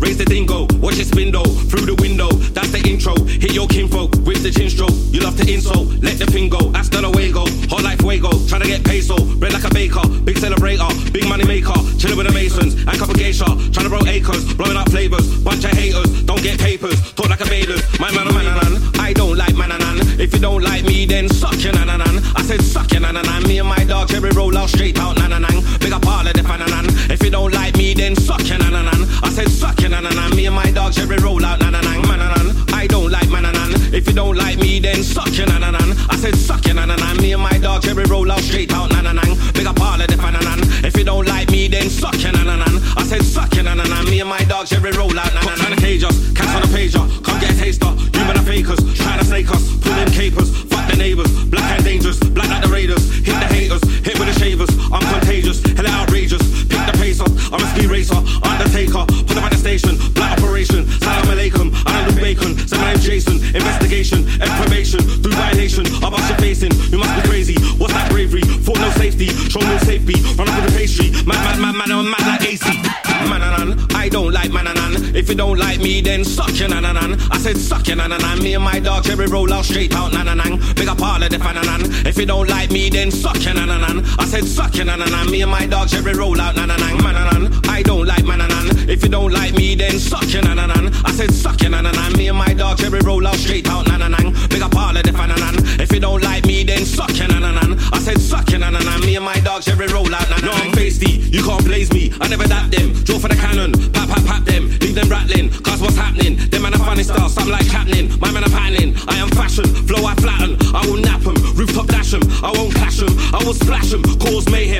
raise the dingo, watch it spin though, through the window, that's the intro. Hit your kinfolk with the chin stroke. You love to insult, let the thing go, hasta luego. Hot like fuego, tryna get peso, bread like a baker, big celebrator, big money maker, chillin' with the Masons, and couple geisha, tryna grow acres, blowing up flavors, bunch of haters, don't get papers, talk like a Vaders, my man, I don't like mananan. If you don't like me, then suck your nananan. I said suck your nananan. Me and my dog Jerry roll out straight out nananan. Big up all of the fananan. If you don't like me, then suck your nananan. I said suck your nananan. Me and my dog Jerry roll out nananan. Mananan. I don't like mananan. If you don't like me, then suck your nananan. I said suck your nananan. Me and my dog Jerry roll out straight out nananan. Big up all of the fananan. If you don't like me, then suck your nananan. I said suck your nananan. Me and my dog Jerry roll out nananan. Tryna cage us, cats on the pager. Come get a taster. You men are fakers. Try to snake us. Pull in capers. Fuck the neighbors. Black and dangerous. Black like the Raiders. Hit the haters. Hit with the shavers. I'm contagious. Hella outrageous. Pick the pace up. I'm a speed racer. Undertaker. Put up at the station. Black operation. Salam alaikum. I don't do bacon. Say my name's Jason. Investigation. Probation. Through violation. I bust your face in. You must be crazy. What's that bravery? Thought no safety. Show no safety. Run up with the pastry. Mad like AC. Mananan. I don't like mananan. If you don't like me, then suck your nananan. I said suck your nananan. Me and my dog Jerry roll out straight out nananan. Big up all of the fananan. If you don't like me, then suck your nananan. I said suck your nananan. Me and my dog Jerry roll out nananan. Mananan. I don't like mananan. If you don't like me, then suck your nananan. I said suck your nananan. Me and my dog Jerry roll out straight out nananan. Big up all of the fananan. If you don't like me, then suck your nananan. I said suck your nananan. Me and my dog Jerry roll out nananan. No, I'm feisty. You can't blaze me. I never dap them. Draw for the cannon. Pap them. Leave them rattling. Cause what's happening? Them man are funny style. Some like happening. My man are patterning. I am fashion. Flow I flatten. I will nap them. Rooftop dash them. I won't clash them. I will splash them. Cause mayhem.